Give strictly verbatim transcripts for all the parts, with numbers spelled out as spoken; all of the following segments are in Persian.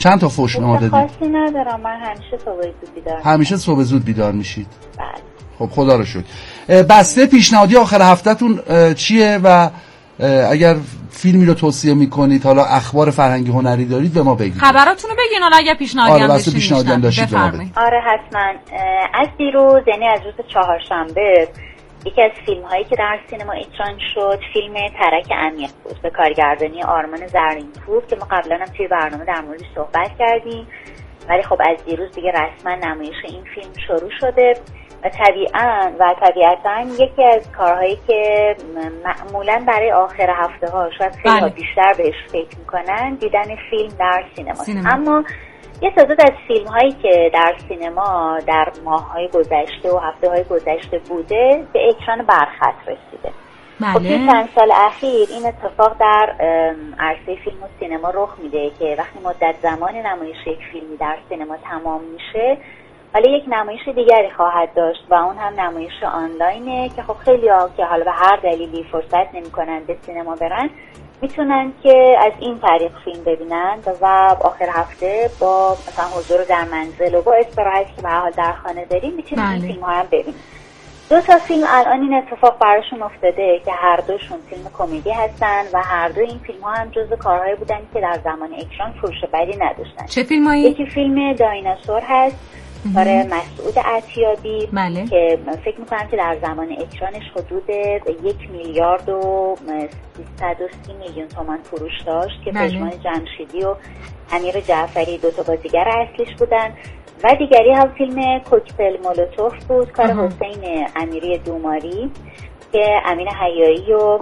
چند تا فحش به ما دادید؟ خاصی ندارم، من همیشه صبح زود بیدار میشم. همیشه صبح زود بیدار میشید؟ بله. خب خدا رو شکر. بسته پیشنهادی آخر هفتهتون چیه و اگر فیلمی رو توصیه میکنید، حالا اخبار فرهنگی هنری دارید به ما بگید. خبراتون رو بگین، حالا اگر پیشنهادی آره هم داشتید. آره پیشنهادی هم داشتید به ما بگید. آره حتما. از دیروز، یعنی از روز چهارشنبه، یکی از فیلم هایی که در سینما اکران شد فیلم ترک عمیق بود به کارگردانی آرمان زرین‌پور که ما قبلا هم توی برنامه در موردش صحبت کردیم، ولی خب از دیروز دیگه رسما نمایش این فیلم شروع شده و طبیعاً و طبیعتاً یکی از کارهایی که معمولاً برای آخر هفته ها شاید خیلی ها بیشتر بهش فکر میکنن دیدن فیلم در سینما. سینما. اما یه تعداد از فیلم هایی که در سینما در ماه های گذشته و هفته های گذشته بوده به اکران برخط رسیده. بله. خب توی چند سال اخیر این اتفاق در عرصه فیلم و سینما رخ میده که وقتی مدت زمان نمایش یک فیلمی در سینما تمام میشه، ولی یک نمایش دیگری خواهد داشت و اون هم نمایش آنلاینه که خب خیلی ها که حالا به هر دلیلی فرصت نمی‌کنن به سینما برن میتونن که از این طریق فیلم ببینن و آخر هفته با مثلا حضور در منزل و با استراحتی که به هر حال در خانه داریم میتونن این فیلم ها هم ببینن. دو تا فیلم الان این اتفاق براشون افتاده که هر دوشون فیلم کمدی هستن و هر دو این فیلم ها هم جزو کارهایی بودن که در زمان اکران فروش بدی نداشتن. چه فیلمایی؟ یکی فیلم دایناسور هست کار مسعود عطیابی بله. که فکر میکنم که در زمان اکرانش حدود یک میلیارد و سیصد و سی میلیون تومان فروش داشت که بله. پژمان جمشیدی و امیر جعفری دو تا بازیگر اصلیش بودن و دیگری هم فیلم کوکتل مولوتوف بود کار آه. حسین امیری دوماری که امین حیایی و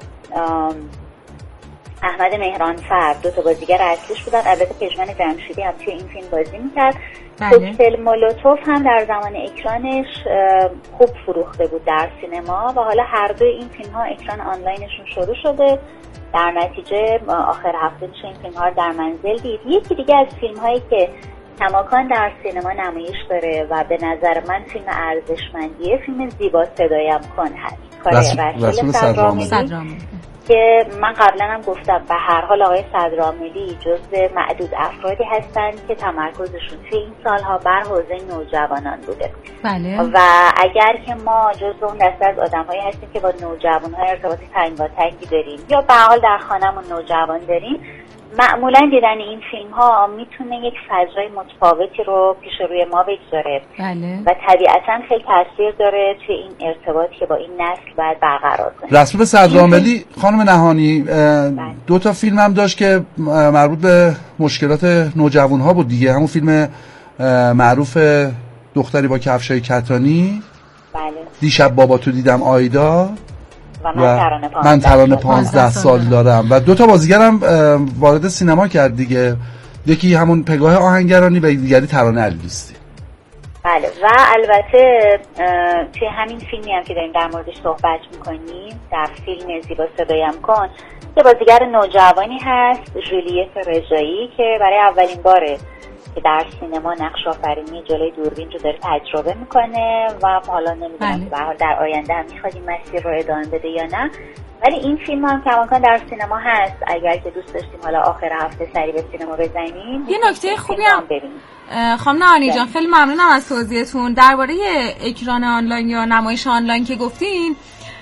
احمد مهرانفر دو تا بازیگر اصلیش بودن. البته پژمان جمشیدی هم توی این فیلم بازی میکرد. کوکتل مولوتوف هم در زمان اکرانش خوب فروخته بود در سینما و حالا هر دو این فیلم ها اکران آنلاینشون شروع شده. در نتیجه آخر هفته میشه این فیلم ها رو در منزل دید. یکی دیگه از فیلم هایی که کماکان در سینما نمایش داره و به نظر من فیلم ارزشمندیه فیلم زیبا صدایم کن هست کار رسول صدرامیلی که من قبلا هم گفتم به هر حال آقای صدرامیلی جزو معدود افرادی هستند که تمرکزشون توی این سالها بر حوزه نوجوانان بوده. بله. و اگر که ما جزو اون دسته از آدم‌هایی هستیم که با نوجوان‌ها ارتباط تنگاتنگی داریم یا به هر حال در خانه‌مون نوجوان داریم، معمولا دیدن این فیلم ها میتونه یک فضای متفاوتی رو پیش روی ما بگذاره. بله. و طبیعتا خیلی تاثیر داره توی این ارتباطی که با این نسل باید برقرار کنیم. رسول صدرامیلی خانم نهانی دو تا فیلم هم داشت که مربوط به مشکلات نوجوان ها بود دیگه، همون فیلم معروف دختری با کفشای کتانی، بله. دیشب بابا تو دیدم آیدا و من ترانه من ترانه پانزده سال دارم و دو تا بازیگرم وارد سینما کرد دیگه، یکی همون پگاه آهنگرانی و دیگری ترانه علیدوستی. بله و البته توی همین فیلمی هم که داریم در موردش صحبت میکنیم در فیلم زیبا صدایم کن یه بازیگر نوجوانی هست ژولیت رضایی که برای اولین باره که در سینما نقش آفرینی جلوی دوربین رو داره تجربه میکنه و حالا نمیدونم به هر حال در آینده هم میخواد این مسیر رو ادامه بده یا نه، ولی این فیلم هم کماکان در سینما هست. اگر که دوست داشتیم حالا آخر هفته سری به سینما بزنیم یه نکته خوبی هم ببینیم. خانم نهانی جان خیلی ممنونم از توضیحتون درباره اکران آنلاین یا نمایش آنلاین که گفتین.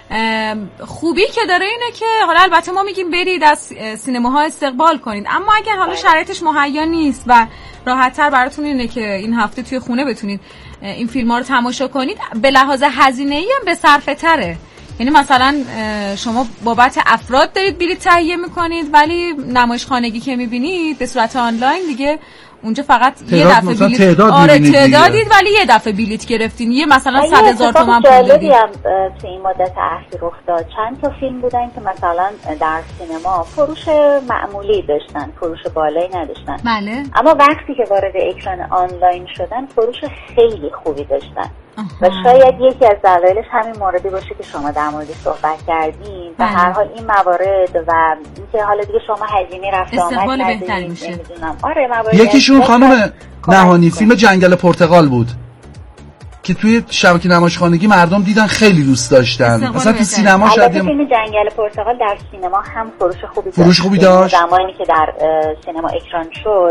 خوبی که داره اینه که حالا البته ما میگیم برید از سینماها استقبال کنید، اما اگر حالا شرایطش مهیا نیست و راحت‌تر براتون اینه که این هفته توی خونه بتونید این فیلم‌ها رو تماشا کنید، به لحاظ هزینه‌ای هم به صرفه تره. یعنی مثلا شما بابت افراد دارید بلیط تهیه میکنید ولی نمایش خانگی که میبینید به صورت آنلاین دیگه اونجا فقط یه دفعه بلیط تعداد آره تعدادید ولی یه دفعه بلیط گرفتین یه مثلا صد هزار تومان پول بدید. هم تو این مدت اخیر افتاد چند تا فیلم بودن که مثلا در سینما فروش معمولی داشتن، فروش بالایی نداشتن. بله. اما وقتی که وارد اکران آنلاین شدن فروش خیلی خوبی داشتن. و شاید یکی از دلایلش همین موردی باشه که شما در موردش صحبت کردین. به هر حال این موارد و اینکه حالا دیگه شما هزینه رفت آمد ندارید نمیدونم. آره موارد یکیشون خانم نهانی فیلم جنگل پرتغال بود که توی شبکه نمایشخانگی مردم دیدن خیلی دوست داشتن. مثلا تو سینما شاید فیلم جنگل پرتغال در سینما هم فروش خوبی فروش خوبی داشت. زمانی که در سینما اکران شد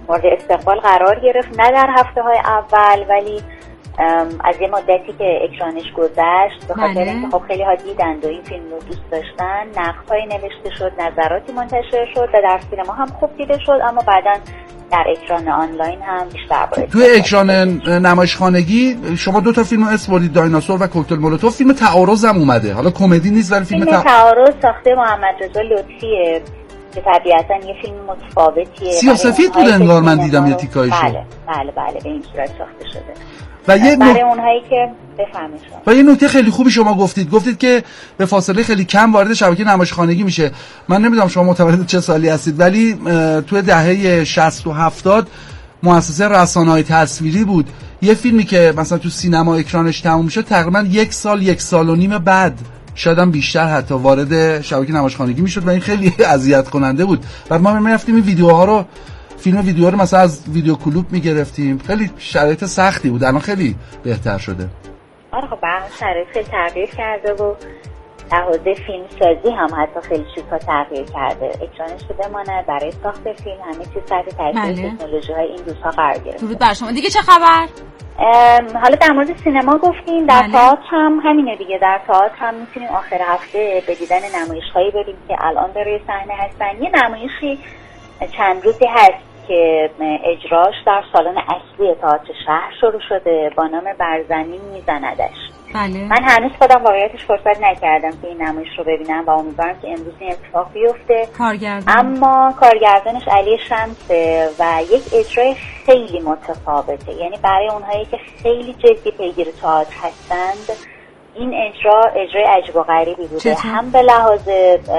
مورد استقبال قرار گرفت، نه در هفته های اول ولی از یه مدتی که اکرانش گذشت به خاطر اینکه خب خیلی ها دیدند و این فیلم رو دوست داشتن، نقدهایی نوشته شد، نظراتی منتشر شد و در سینما هم خوب دیده شد، اما بعداً در اکران آنلاین هم بیشتر باید. توی اکران نمایشخانگی شما دو تا فیلم اسم بردید، دایناسور و کوکتل مولوتوف. فیلم تعارض هم اومده، حالا کمدی نیست ولی فیلم, فیلم تعارض ساخته محمد رضا لطفیه که طبیعتاً یه فیلم متفاوتیه. سیاسفید بود انگار، من دیدم یه تیکایشو. بله بله بله به این صورت ساخته شده. و یه برای نو... اونهایی که بفهمید. و یه نکته خیلی خوبی شما گفتید، گفتید که به فاصله خیلی کم وارد شبکه نمایشخانگی میشه. من نمیدونم شما متولد چه سالی هستید، ولی توی دهه شصت و هفتاد مؤسسه رسانه‌های تصویری بود. یه فیلمی که مثلا تو سینما اکرانش تموم میشه تقریبا یک سال یک سال و نیم بعد شاید هم بیشتر حتی وارد شبکه نمایشخانگی میشد و این خیلی اذیت کننده بود. و ما میرفتیم این ویدیوها رو، فیلم ویدیو رو مثلا از ویدیو کلوب میگرفتیم. خیلی شرایط سختی بود، الان خیلی بهتر شده. آره خب بعد شرایط خیلی تغییر کرده و در حوزه فیلم سازی هم حتی خیلی چیزها تغییر کرده. اکرانش که بماند برای ساخت فیلم همه چیز تحت تاثیر تکنولوژی های این روزها قرار گرفته. درود بر شما. دیگه چه خبر؟ حالا در مورد سینما گفتیم، در تئاتر هم همینه دیگه. در تئاتر هم میتونیم آخر هفته به دیدن نمایش‌هایی بریم که الان در روی صحنه هستن. یه نمایشی چند روزی هست که اجراش در سالن اصلی تئاتر شهر شروع شده با نام بر زمین میزندش. بله. من هنوز خودم واقعیتش فرصت نکردم که این نمایش رو ببینم و امیدوارم که امروز این اتفاق بیفته. کارگردان. اما کارگردانش علی شمسه و یک اجرای خیلی متفاوته، یعنی برای اونهایی که خیلی جدی پیگیر تئاتر هستند این اجرا اجرای عجیب و غریبی بوده. چطور؟ هم به لحاظ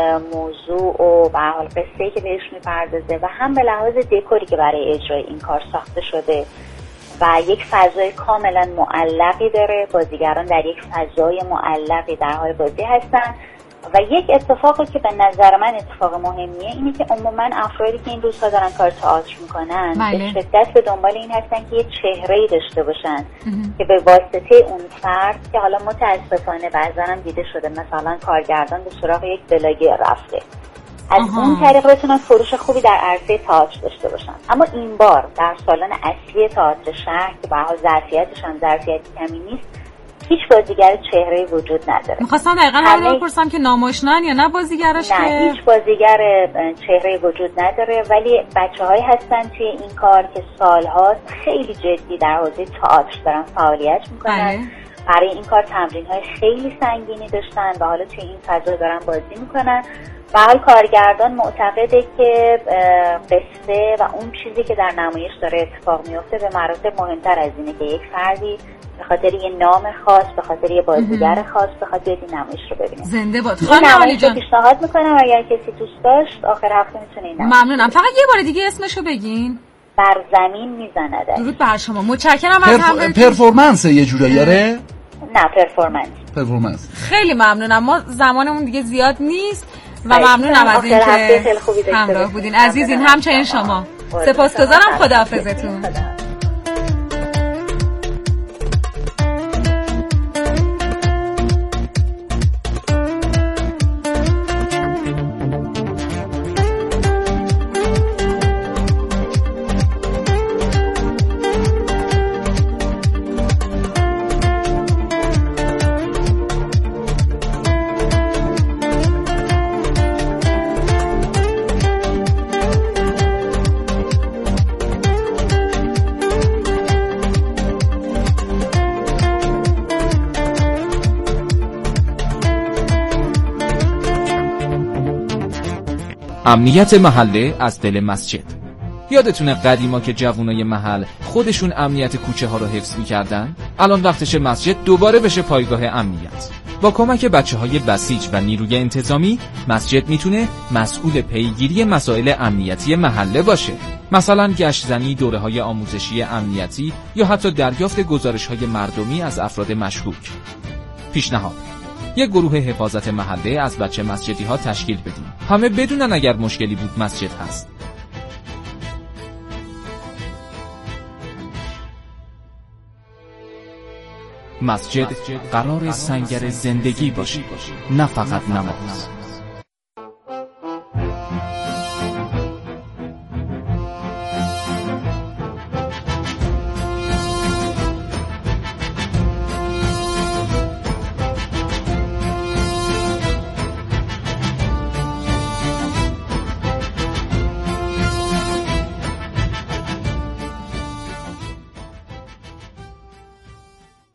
موضوع و به حال قصه‌ای که بهش میپردازه و هم به لحاظ دکوری که برای اجرای این کار ساخته شده و یک فضای کاملا معلقی داره. بازیگران در یک فضای معلقی در حال بازی هستن و یک اتفاقی که به نظر من اتفاق مهمیه اینه که عموما افرادی که این روزها دارن کار تئاتر میکنن بله. به شدت به دنبال این هستن که یه چهره‌ای داشته باشن اه. که به واسطه اون فرد که حالا متاسفانه بعضا هم دیده شده مثلا کارگردان به سراغ یک بلاگر رفته، از آها. اون طریق بتونن فروش خوبی در عرصه تئاتر داشته باشن. اما این بار در سالن اصلی تئاتر شهر که به حال ظرفیتش هم ظرفیت کمی نیست، هیچ بازیگر چهره‌ای وجود نداره. می‌خواستم دقیقاً همین رو بپرسم که ناماشنان یا نه بازیگرش؟ نه که... هیچ بازیگر چهره‌ای وجود نداره، ولی بچه‌هایی هستن توی این کار که سال‌هاست خیلی جدی در حوزه تئاتر دارن فعالیت می‌کنن. بله. برای این کار تمرین‌های خیلی سنگینی داشتن و حالا توی این فضا دارن بازی می‌کنن. و حال کارگردان معتقده که قصه و اون چیزی که در نمایش داره اتفاق میفته به مراتب مهمتر از اینه که یک فردی به خاطر یه نام خاص، به خاطر یه بازیگر خاص بخواد بیاد این نمایش رو ببینه. زنده باد. خانم علی جان پیشنهاد میکنم اگر کسی دوست داشت آخر هفته میتونه این نمایش. ممنونم. فقط یه بار دیگه اسمشو بگین. بر زمین میزنده. درود بر شما. متشکرم از هم. پرفورمنس یه جورایی آره؟ نه پرفورمنس. پرفورمنس. خیلی ممنونم. ما زمانمون دیگه زیاد نیست. و ممنونم از این که همراه بودین عزیزین. همچنین شما. سپاسگزارم. خداحافظتون. امنیت محله از دل مسجد. یادتونه قدیما که جوانای محل خودشون امنیت کوچه ها رو حفظ می‌کردن؟ الان وقتش مسجد دوباره بشه پایگاه امنیت. با کمک بچه‌های بسیج و نیروی انتظامی مسجد میتونه مسئول پیگیری مسائل امنیتی محله باشه. مثلا گشت‌زنی، دوره‌های آموزشی امنیتی یا حتی دریافت گزارش‌های مردمی از افراد مشکوک. پیشنهاد: یک گروه حفاظت محله از بچه مسجدی ها تشکیل بدیم. همه بدونن اگر مشکلی بود مسجد هست. مسجد قرار سنگر زندگی باشه، نه فقط نماز.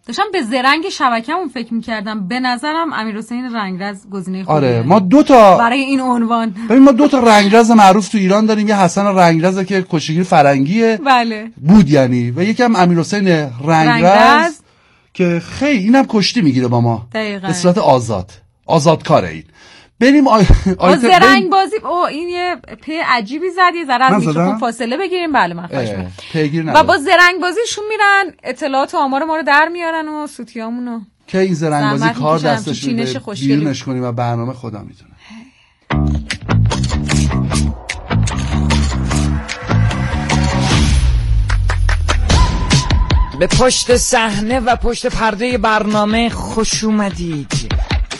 داشتم به زرنگ شبکه‌مون فکر می‌کردم. به نظرم امیرحسین رنگرز گزینه خوبیه. آره ما دو تا برای این عنوان. ببین ما دو تا رنگرز معروف تو ایران داریم. یه حسن رنگرز که کشتیگیر فرنگیه بله. بود یعنی، و یکم امیرحسین رنگرز, رنگرز که خیلی اینم کشتی میگیره با ما دقیقاً به صورت آزاد آزادکاره. این بریم آی... آی... زرنگ بازی. او این یه پی عجیبی زد، یه ذره از میکروفون فاصله بگیریم. بله من خواهش می‌کنم. و با زرنگ بازیشون میرن اطلاعات و آمار ما رو در میارن و سوتیامونو که این زرنگ بازی کار دستش میده بیرونش کنیم و برنامه خدا میتونه. به پشت صحنه و پشت پرده برنامه خوش اومدید.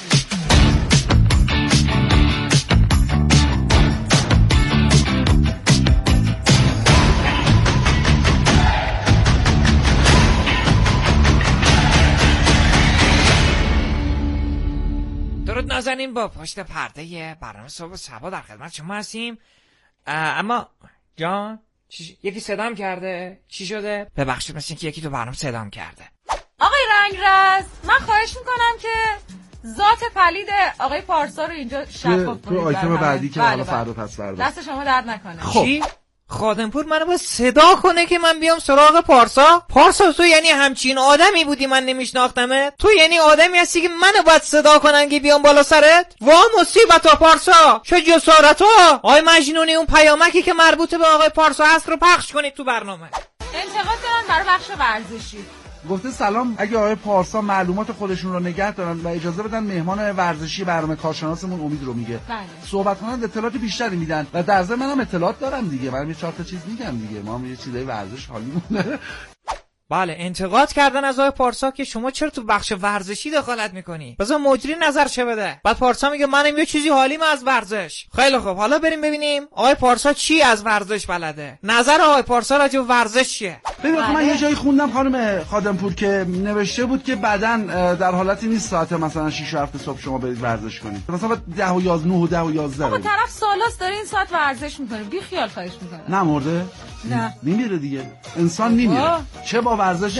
درود نازنین، با پشت پرده برنامه صبح صبا در خدمت شما هستیم. اما جان چی... یکی صدام کرده؟ چی شده؟ ببخشید مثل که یکی تو برنامه صدام کرده. آقای رنگرز من خواهش میکنم که ذات پلید آقای پارسا رو اینجا شفاف کنید. تو آیتم بعدی که حالا فردا پس فردا دست شما درد نکنه. خب چی؟ خادمپور منو با صدا کنه که من بیام سراغ پارسا؟ پارسا تو یعنی همچین آدمی بودی من نمیشناختمت؟ تو یعنی آدمی هستی که منو باید صدا کنن که بیام بالا سرت؟ وا مصیبتا پارسا، چه جسارتا! آقای مجنونی اون پیامکی که مربوط به آقای پارسا هست رو پخش کنید تو برنامه. انتقاد دارن برای بخش ورزشی. گفته سلام، اگه آقای پارسا معلومات خودشون رو نگه دارن و اجازه بدن مهمان ورزشی برنامه کارشناسمون امید رو میگه بله. صحبت کنن اطلاعات بیشتری میدن و در ضمن منم اطلاعات دارم دیگه. من یه چهار تا چیز میگم دیگه، ما هم یه چیزای ورزش حالیمونه. بله انتقاد کردن از آقای پارسا که شما چرا تو بخش ورزشی دخالت میکنی؟ بذار مجری نظر چه بده. بعد پارسا میگه منم یه چیزی حالیم از ورزش. خیلی خوب، حالا بریم ببینیم آقای پارسا چی از ورزش بلده. نظر آقای پارسا راجع به ورزش چیه؟ ببین من یه جایی خوندم خانم خادمپور که نوشته بود که بدن در حالتی نیست ساعت مثلا شش و هفت صبح شما برید ورزش کنید. مثلا ده و یازده نه و ده و یازده. آقا طرف سالاست داره این ساعت ورزش میکنه. بی خیال خواهش میکنه. نه مرده؟ نه میمیره دیگه. انسان میمیره. چه با ورزش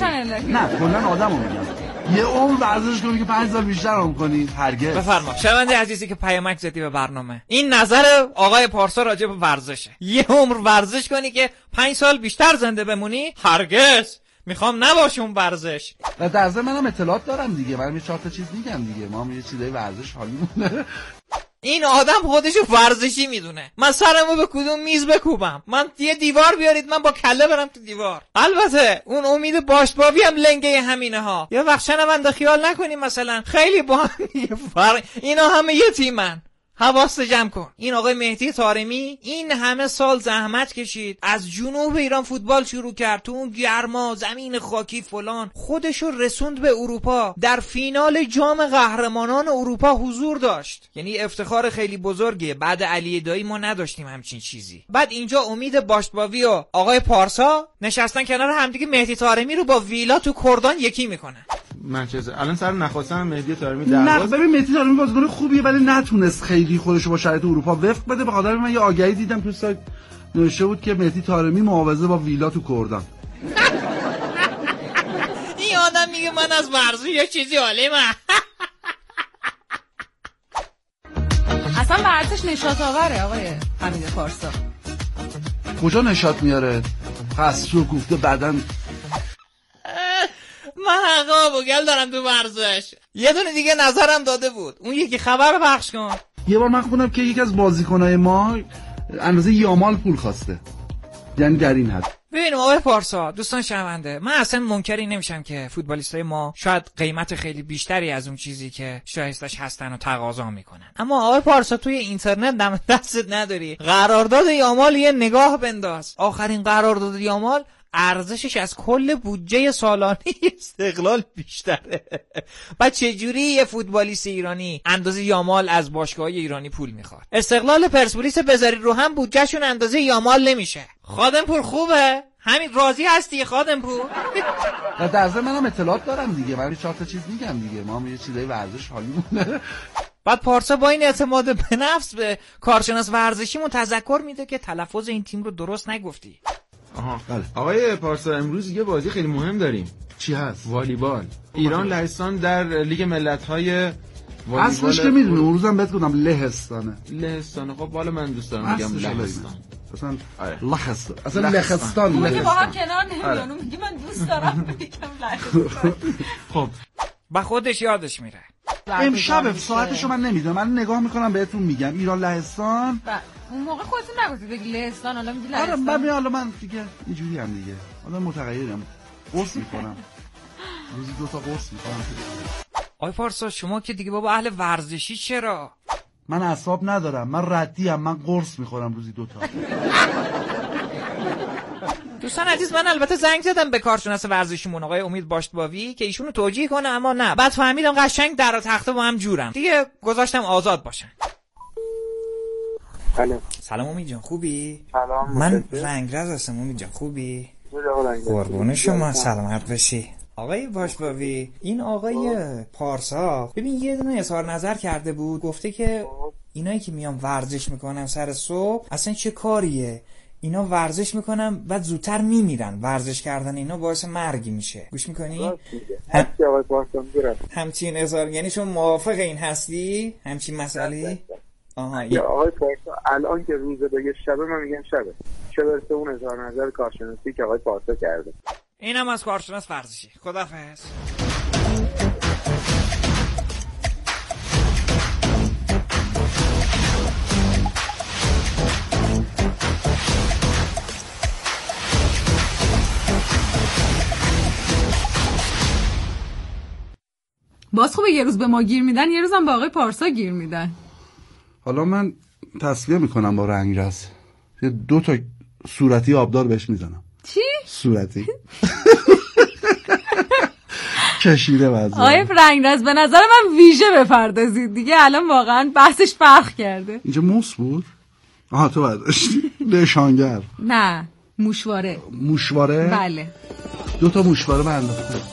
نه کلا آدمو میگم یه عمر ورزش کنی که پنج سال بیشتر عمر کنی هرگز. بفرما شنونده عزیزی که پیامک زدی به برنامه، این نظر آقای پارسا راجع به ورزشه. یه عمر ورزش کنی که پنج سال بیشتر زنده بمونی هرگز. میخوام نباشم ورزش. و در ضمن منم اطلاعات دارم دیگه، من یه چهار تا چیز میگم دیگه، ما هم یه چیزای ورزش حالیمونه. این آدم خودشو ورزشی میدونه. من سرمو به کدوم میز بکوبم؟ من یه دیوار بیارید من با کله برم تو دیوار. البته اون امید باشبابی هم لنگه همینه ها. یه وقت شنونده خیال نکنیم مثلا خیلی با هم فرق، اینا همه یه تیمن. حواست جمع کن. این آقای مهدی طارمی این همه سال زحمت کشید، از جنوب ایران فوتبال شروع کرد، تو اون گرما زمین خاکی فلان خودشو رسوند به اروپا، در فینال جام قهرمانان اروپا حضور داشت. یعنی افتخار خیلی بزرگیه. بعد علی دایی ما نداشتیم همچین چیزی. بعد اینجا امید باشباوی و آقای پارسا نشستن کنار همدیگه مهدی طارمی رو با ویلا تو کردان یکی میکنن. منچستر الان سر نخواستن مهدی طارمی درواز. نه ببین مهدی طارمی بازیکن خوبیه ولی نتونست خیلی خودشو با شرایط اروپا وفق بده. به خاطر من یه آگهی دیدم تو سایت نوشته بود که مهدی طارمی معاوضه با ویلا تو کردان. این آدم میگه من از ورزش یه چیزی حالیم. اصلا ورزش نشاط آوره آقای حمید پارسا. کجا نشاط میاره؟ خسرو گفته بدن. من حقا بگل دارم تو ورزش. یه دونه دیگه نظرم داده بود، اون یکی خبر پخش کن. یه بار من خوندم که یکی از بازیکنای ما اندازه یامال پول خواسته، یعنی در این حد. ببین آقای پارسا دوستان شنونده، من اصلا منکری نمیشم که فوتبالیستای ما شاید قیمت خیلی بیشتری از اون چیزی که شایستش هستن و تقاضا میکنن، اما آقای پارسا توی اینترنت دم دستت نداری. قرارداد یامال یه نگاه بنداز. آخرین قرارداد یامال ارزشش از کل بودجه سالانه استقلال بیشتره. بعد چجوری یه فوتبالیست ایرانی اندازه یامال از باشگاه‌های ایرانی پول میخواد؟ استقلال پرسپولیس بذاری رو هم بودجهشون اندازه یامال نمیشه. خادمپور خوبه؟ همین راضی هستی خادمپور؟ و در ضمن منم اطلاعات دارم دیگه، من چهار تا چیز میگم دیگه، ما هم یه چیزای ورزش حالیمونه. بعد پارسا با این اعتماد به نفس به کارشناس ورزشیمون تذکر میده که تلفظ این تیم رو درست نگفتی. آها بله. آقای پارسا امروز یه بازی خیلی مهم داریم. چی هست؟ والیبال. ایران لهستان در لیگ ملت‌های والیبال. اصلش که میدونی اون روزم بهت گفتم لهستانه. لهستان. خب بالا من دوست دارم میگم لهستان. اصلا لهستان. اصلا لهستان. ما که با هم کنار نمیانم میگی من دوست دارم میگم لهستان. خب با خودش یادش میره. امشب ساعتشو من نمیدونم، من نگاه میکنم بهتون میگم ایران لهستان. اون موقع خودتون نگفتید بگی لهستان، حالا میگی آره لهستان. من حالا من دیگه اینجوری هم دیگه حالا متغیرم، قرص میکنم روزی دو تا قرص میکنم. آی پارسا شما که دیگه بابا اهل ورزشی چرا؟ من اعصاب ندارم، من ردی ام، من قرص میخورم روزی دو تا. دوستان عزیز من البته زنگ زدم به کارشناس ورزشیمون آقای امید باشتباوی که ایشونو توجیه کنه، اما نه، بعد فهمیدم قشنگ در و تخته با هم جورن دیگه، گذاشتم آزاد باشن. الو. سلام امید جان، خوبی؟ سلام. من رنگرز هستم امید جان، خوبی؟ قربون شما، سلامت باشی. آقای باشباوی، این آقای پارسا ببین یه دونه اظهار نظر کرده بود، گفته که اینایی که میان ورزش میکنن سر صبح اصلا چه کاریه، اینا ورزش میکنن بعد زودتر میمیرن، ورزش کردن اینا باعث مرگی میشه. گوش میکنی؟ هم... همچین اظهار، یعنی شما موافق این هستی؟ همچین مسئله؟ آها یا آقای پارسا الان که روزه بگه شبه، من میگم شبه، چه برسه اون اظهار نظر کارشناسی که آقای پارسا کرده. اینم از کارشناس ورزشی. خداحافظ. باز خوبه یه روز به ما گیر میدن، یه روزم به آقای پارسا گیر میدن. حالا من تصفیه میکنم با رنگرز، یه دو تا صورتی آبدار بهش میزنم. چی؟ صورتی کشیده واسه آقای رنگرز به نظر من ویژه بپردازید دیگه، الان واقعا بحثش فرق کرده. اینجا موس بود؟ آها تو برداشتی. نشانگر. نه موشواره. موشواره؟ بله. دو تا موشواره من انداختم.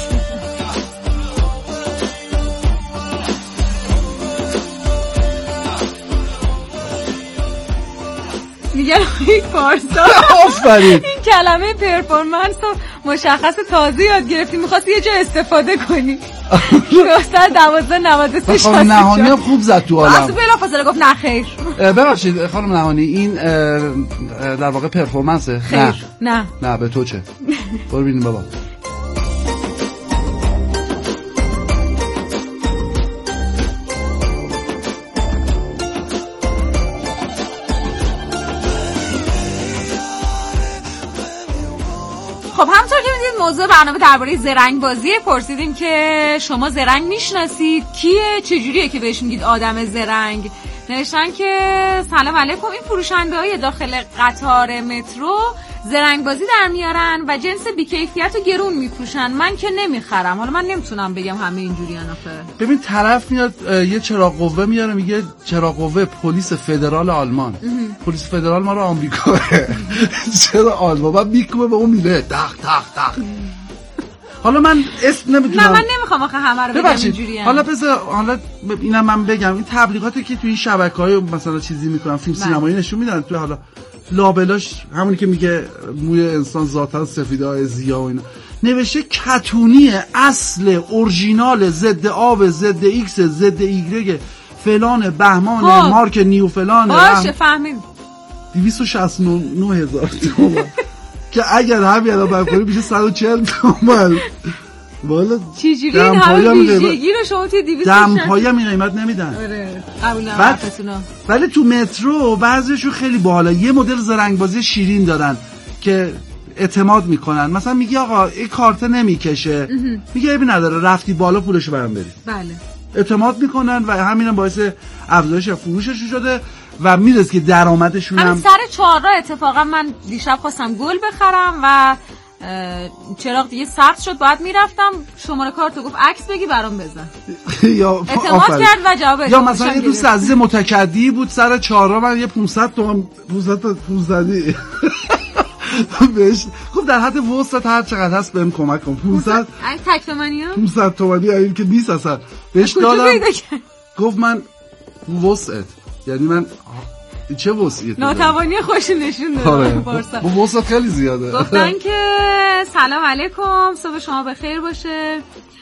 میگن آقای پارسا آفرین، این کلمه پرفورمنس رو مشخص تازه یاد گرفتی، میخواستی یه جا استفاده کنی. نه دوازده نود و سه خانم نهانی هم خوب زد تو عالم. اصلا بلا فاصله گفت نه خیر. ببخشید خانم نهانی، این در واقع پرفورمنسه؟ خیر. نه نه به تو چه؟ برو ببینیم بابا. خب همطور که میدید موضوع برنامه درباره زرنگ بازیه. پرسیدیم که شما زرنگ میشناسید؟ کیه؟ چجوریه که بهش میگید آدم زرنگ؟ نوشتن که سلام علیکم، این فروشنده های داخل قطار مترو زرنگ بازی در میارن و جنس بیکیفیت و گرون میفروشن، من که نمیخرم. حالا من نمیتونم بگم همه اینجوری ان آخه. ببین طرف میاد یه چراغ قوه میاره، میگه چراغ قوه پلیس فدرال آلمان. پلیس فدرال ما رو آمریکا. چرا آلمان؟ بعد میکوبه به اون میله دق دق دق. حالا من اسم نمیدونم. نه من نمیخوام آخه همه رو بگم اینجوریه. حالا بذار حالا اینم من بگم، این تبلیغاتی که توی شبکه‌های مثلا چیزی میکنن، فیلم سینمایی نشون میدن، تو حالا لابلاش همونی که میگه موی انسان ذاتاً سفیده های زیا و اینا، نوشته کتونی اصل اورجینال ضد آب ضد ایکس ضد ایگرگ فلان بهمان ها. مارک نیو فلان باشه فهمید دویست و شصت و نه هزار تومان که اگر همین الان برکنی میشه صد و چهل تومان. والا چجوری این همه ویژگی رو شما توی دویست و شصت دمپایی هم این قیمت نمیدن. آره قبول نمی‌کنم. ولی تو مترو بعضیشون خیلی باحاله، یه مدل زرنگبازی شیرین دارن که اعتماد میکنن. مثلا میگی آقا این کارت نمیکشه، میگه عیبی نداره رفتی بالا پولشو برام بدی. بله. اعتماد میکنن و همینم باعث افزایش فروشش شده و میرسه که درآمدشون هم. همین سر چهارراه اتفاقا من دیشب خواستم گل بخرم و چراغ دیگه سخت شد، باید میرفتم شماره کارتو گفت عکس بگی برام بزن. یا اعتماد کرد و جواب. یا مثلا یه دوست عزیز متکدی بود سر چهارراه، من یه پانصد تومن پانصد تا پانصد بهش خب در حد وسط هر چقدر هست بهم کمک کن. پانصد تک تومنیه پانصد تومانی این که نیست اصلا بهش دادم. گفت من وسط، یعنی من چه وسعیه؟ ناتوانی خوش نشون داد. با وسط خیلی زیاده. گفتن که سلام علیکم، صبح شما بخیر باشه.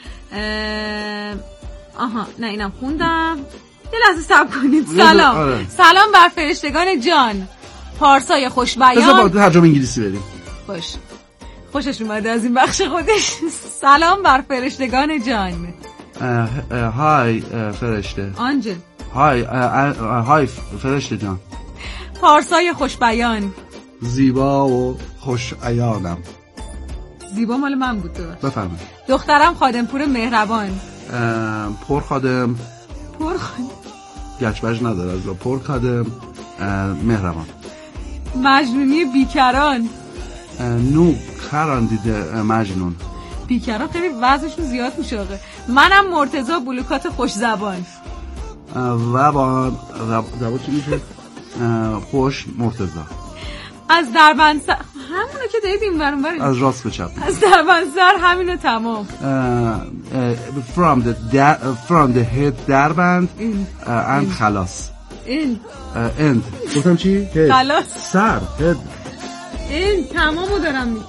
آها نه اینم خوندم، یه لحظه صبر کنید. سلام آره. سلام بر فرشتگان جان، پارسای خوشبیان. بذار با ترجمه انگلیسی بریم. باش، خوشش اومده از این بخش خودش. سلام بر فرشتگان جان. های فرشته آنجل. های های فرشته جان. پارسای خوشبیان، زیبا و خوش عیانم. زیبا مال من بود تو. بفرمایید. دخترم خادمپور مهربان. پر خادم. پر خادم گچبج نداره از پر خادم مهربان. مجنونی بیکران. نو کران دیده مجنون. بیکران خیلی وزنشون زیاد میشه آقا. منم مرتضی بلوکات خوش زبان. زبان زبان چی میشه؟ خوش مرتضی. از دربندسر همونو که دیدیم برون بریم. از راست به چپ. از دربندسر همینو تمام. from the da- from the head دربند and خلاص. این end گفتم چی؟ خلاص. سر head. این تمامو دارم میگم.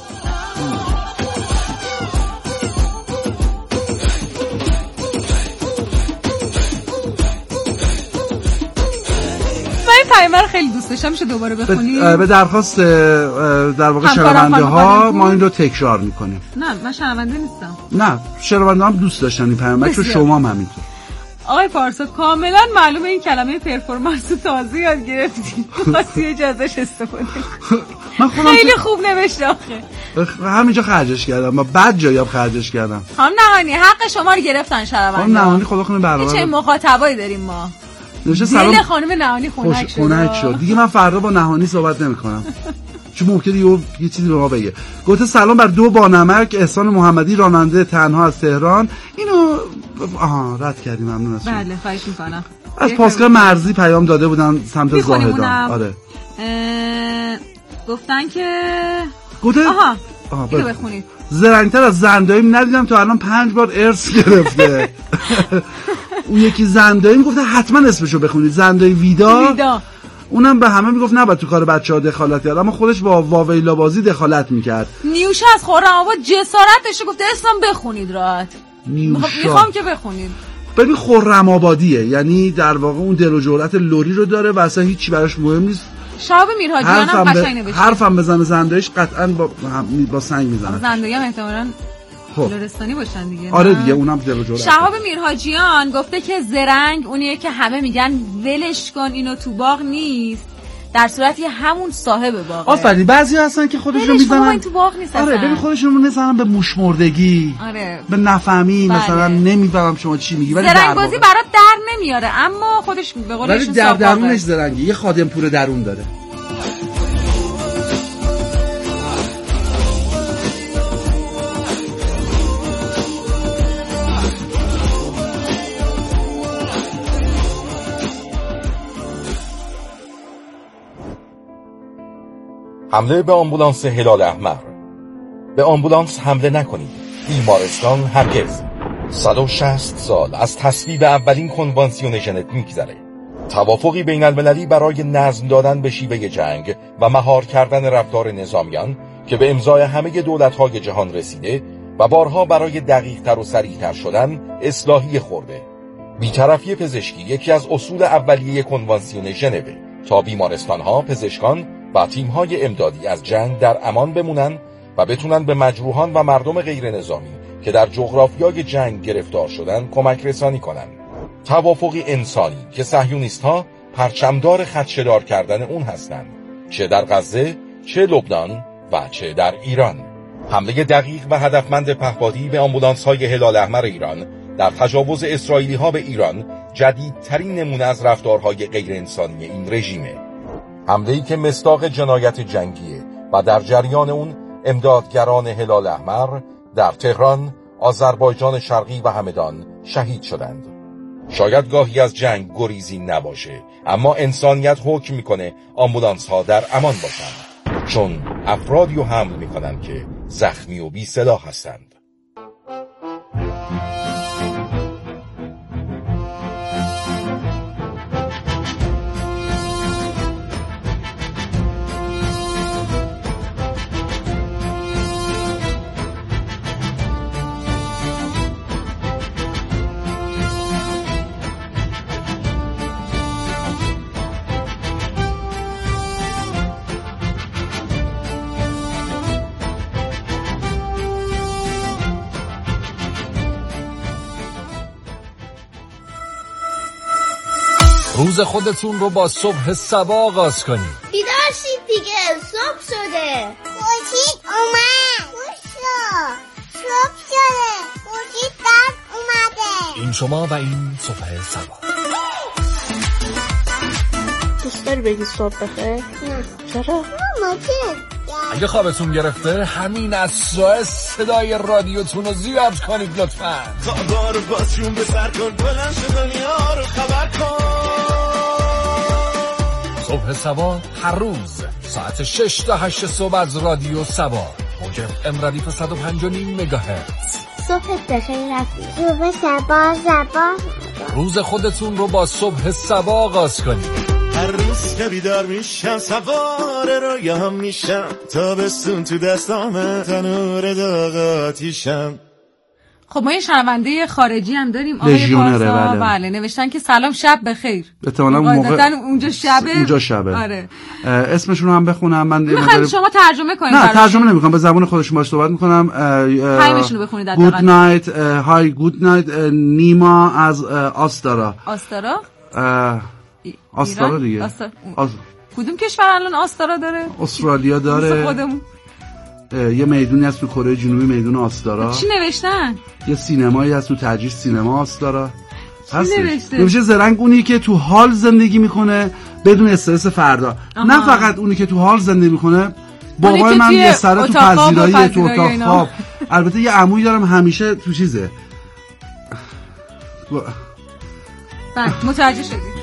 پیامه رو خیلی دوست داشتم، میشه دوباره بخونیم؟ به درخواست در واقع شنونده ها ما این رو تکرار میکنیم. نه من شنونده نیستم. نه شنونده هم دوست داشتن این پیامه رو، شما هم همینطور. آقای پارسا کاملا معلومه این کلمه پرفورمنس رو تازه یاد گرفتی، خواستی اجازهش استفاده من خیلی خوب نوشته آخه. همینجا خرجش کردم، من بد جایی هم خرجش کردم. خانم نهانی حق شما رو گرفتن شنونده. خانم نهانی خدا کنه برنامه چه مخاطبایی داریم ما. دل خانم نهانی خنک شد. خنک شد دیگه. من فردا با نهانی صحبت نمی‌کنم چون ممکنه یه یه چیزی به ما بگه. گفته سلام بر دو بانمک، احسان محمدی راننده تنها از تهران. اینو آها رد کردیم، ممنون از شما. بله خواهش می‌کنم. از پاسکار مرزی پیام داده بودن سمت زاهدان. آره اه... گفتن که گفته آها آها اینو بخونید. زرنگتر از زنداییم ندیدم تا الان پنج بار ارث گرفته. اون یکی زندایی میگفته حتما اسمشو بخونید، زندایی ویدا. ویدا اونم به همه میگفت نباید تو کار بچه‌ها دخالت کرد، اما خودش با واویلا بازی دخالت میکرد. نیوشا از خرم‌آباد جسارت داشته گفته اسمم بخونید راحت. نیوشا میخوام که بخونید. ببین خرم‌آبادیه، یعنی در واقع اون دل و جرأت لوری رو داره و اصلا هیچی براش مهم نیست. شهاب میرحاجیان هم قشنگ نوشته. حرفم بزنه زنداییش قطعاً با با سنگ میزنه. زندایی هم احتمالاً لرستانی باشن دیگه. آره دیگه اونم دل و جرأت. شهاب میرحاجیان گفته که زرنگ اونیه که همه میگن ولش کن اینو تو باغ نیست، در صورتی همون صاحب باغه. آفرین. بعضی هستن که خودشون میزنن تو باغ نیست. آره ببین خودشون میزنن به موشمردگی. آره به نفهمی. بله. مثلا نمیفهمم شما چی میگی ولی زرنگ بازی برات در نمیاره، اما خودش به قول ایشون در درونش زرنگی. یه خادم پور درون داره. حمله به آمبولانس هلال احمر. به آمبولانس حمله نکنید. بیمارستان هرگز. صد و شصت سال از تصویب اولین کنوانسیون ژنو میگذره. توافقی بین المللی برای نظم دادن به شیوه جنگ و مهار کردن رفتار نظامیان که به امضای همه دولت‌های جهان رسیده و بارها برای دقیق‌تر و سریع‌تر شدن اصلاحی خورده. بی‌طرفی پزشکی یکی از اصول اولیه کنوانسیون ژنو تا بیمارستان‌ها، پزشکان و تیم‌های امدادی از جنگ در امان بمونن و بتونن به مجروحان و مردم غیر نظامی که در جغرافیای جنگ گرفتار شدن کمک رسانی کنن. توافقی انسانی که صهیونیست‌ها پرچمدار خدشه‌دار کردن اون هستند، چه در غزه، چه لبنان و چه در ایران. حمله دقیق و هدفمند پهپادی به آمبولانس‌های هلال احمر ایران در تجاوز اسرائیلی‌ها به ایران جدیدترین نمونه از رفتارهای غیر انسانی این رژیمه. حمله‌ای که مصداق جنایت جنگیه و در جریان اون امدادگران هلال احمر در تهران، آذربایجان شرقی و همدان شهید شدند. شاید گاهی از جنگ گریزی نباشه، اما انسانیت حکم میکنه آمبولانس ها در امان باشند، چون افرادی رو حمل میکنن که زخمی و بی سلاح هستند. روز خودتون رو با صبح صبا آغاز کنید. بیدار شید دیگه، صبح شده. خورشید اومد. خوشا صبح شده. خورشید دم اومده. این شما و این صبح صبا. دوست داری بگی صبح بخیر؟ نه. چرا؟ ممکن. اگه خوابتون گرفته همین اسرع صدای رادیوتون رو زیاد کنید لطفاً. خوابا رو بازشون به سر کن، بلند شو دنیا رو خبر کن. صبح صبا هر روز ساعت شش تا هشت صبح از رادیو صبا، موج ام ردیف صد و پنج و نیم مگاهرتز. صبح بخیر رفیق. صبح صبا صبا. روز خودتون رو با صبح صبا آغاز کنید. هر روز که بیدار میشم سوار رویام میشم، تابستون تو دستامه تنور داغ آتیشم. خب ما یه شنونده خارجی هم داریم آقای پارسا. بله. بله نوشتن که سلام شب بخیر. احتمالاً موقع اونجا شبه. اونجا شبه. آره. اسمشون رو هم بخونم من. میخواید شما ترجمه کنید؟ نه ترجمه نمیکنم، به زبان خودشون باهاش صحبت میکنم. پیامشون رو بخونید. گود نایت، های گود نایت، نیما از آستارا. آستارا؟ آستارا دیگه. آستار... آز... کدوم کشور الان آستارا داره؟ استرالیا داره. خودمون. یه میدونی هست تو کره جنوبی، میدون آستارا. چی نوشتن؟ یه سینمایی هست تو تجریش سینما آستارا. چی نوشته؟ نوشته زرنگ اونی که تو حال زندگی میکنه بدون استرس فردا. آها. نه فقط اونی که تو حال زندگی میکنه. بابای من یه سره تو پذیرایی تو اتاق خواب. البته یه عمویی دارم همیشه تو چیزه. بله متوجه شدی.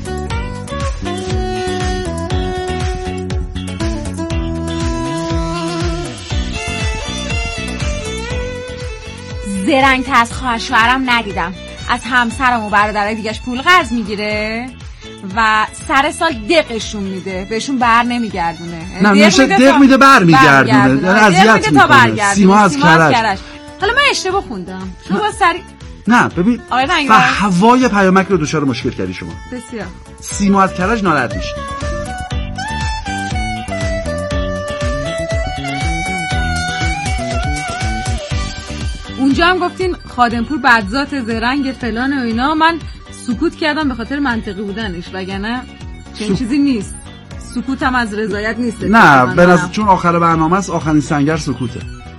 زرنگ از خواهر شوهرم ندیدم، از همسرم و برادرای دیگه‌اش پول قرض میگیره و سر سال دقشون میده، بهشون بر نمیگردونه. نه میشه دق میده بر میگردونه، یعنی اذیت میکنه. سیما از کرج. حالا من اشتباه خوندم. شما سری نه ببین هوای پیامک رو دچار مشکل کردی شما. بسیار. سیما از کرج ناراحت میشه. اونجا هم گفتین خادمپور بدذات زرنگ فلان و اینا، من سکوت کردم به خاطر منطقی بودنش، وگرنه چنین سو... چیزی نیست. سکوت هم از رضایت نیست. نه به نظر چون آخر برنامه است، آخرین سنگر سکوته.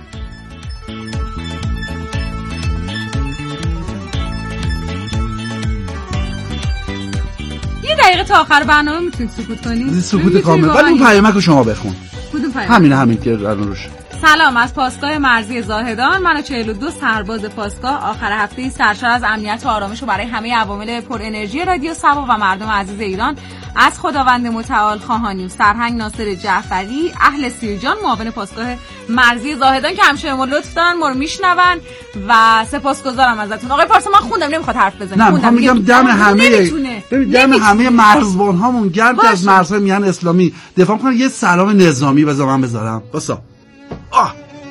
یه دقیقه تا آخر برنامه میتونید سکوت کنید. سکوت کامل. ولی اون پیامک رو شما بخون. کدوم پیامک؟ همین همین که الان روش. سلام از پاسگاه مرزی زاهدان. من و چهل و دو سرباز پاسگاه آخر هفته سرشار از امنیت و آرامش و برای همه عوامل پر انرژی رادیو صبا و مردم عزیز ایران از خداوند متعال خواهانیم. سرهنگ ناصر جعفری، اهل سیرجان، معاون پاسگاه مرزی زاهدان که همیشه ما لطف دارن، ما رو میشنون و سپاسگزارم ازتون. آقای پارسا من خوندم، نمیخواد حرف بزنه. نه خوندم میگم دم همه ببین دم همه مرزبان هامون گرم که از مرزهای میهن اسلامی دفاع میکنن. یه سلام نظامی بذار من بذارم. واسا آه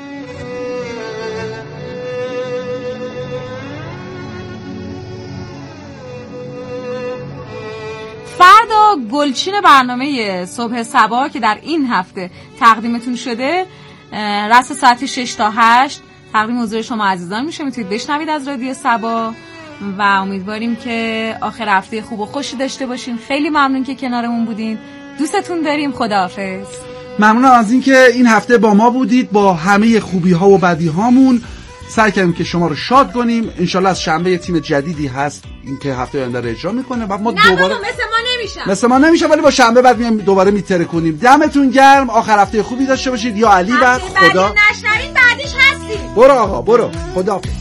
فردا گلچین برنامه صبح صبا که در این هفته تقدیمتون شده رأس ساعت شش تا هشت تقدیم حضور شما عزیزان میشه. میتونید بشنوید از رادیو صبا و امیدواریم که آخر هفته خوب و خوشی داشته باشین. خیلی ممنون که کنارمون بودین. دوستتون داریم. خداحافظ. ممنونم از اینکه این هفته با ما بودید. با همه خوبی ها و بدی هامون سعی کردیم که شما رو شاد کنیم. انشالله از شنبه یه تیم جدیدی هست این که هفته آینده رو اجرا میکنه و ما نه دوباره مثل ما نمیشه مثل ما نمیشه ولی با شنبه بعد میایم دوباره میتره کنیم. دمتون گرم. آخر هفته خوبی داشته باشید. یا علی بعد خدا نشنوید بعدش هستیم. برو آقا برو. خدا